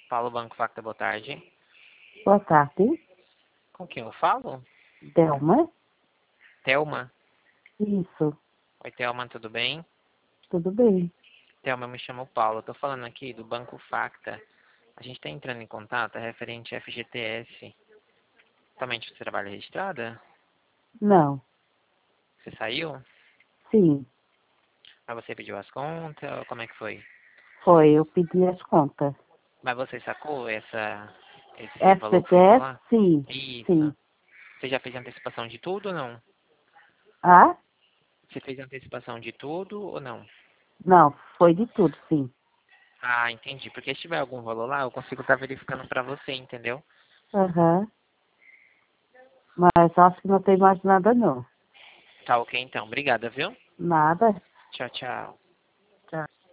Paulo Banco Facta, boa tarde. Boa tarde. Com quem eu falo? Delma? Thelma. Isso, Oi, Thelma, tudo bem? tudo bem. Thelma, eu me chamo Paulo. Eu tô falando aqui do Banco Facta. A gente tá entrando em contato referente a FGTS. Somente você trabalha registrada? Não, Você saiu? sim, Mas você pediu as contas? Como é que foi? foi, eu pedi as contas. Mas você sacou esse valor que ficou FGTS? lá? Sim, Isso. sim. Você já fez antecipação de tudo ou não? Ah? Você fez antecipação de tudo ou não? Não, foi de tudo, sim. Ah, entendi. Porque se tiver algum valor lá, eu consigo estar verificando pra você, entendeu? Aham. Mas acho que não tem mais nada, não. Tá ok então. Obrigada, viu? Nada. Tchau, tchau. Tá.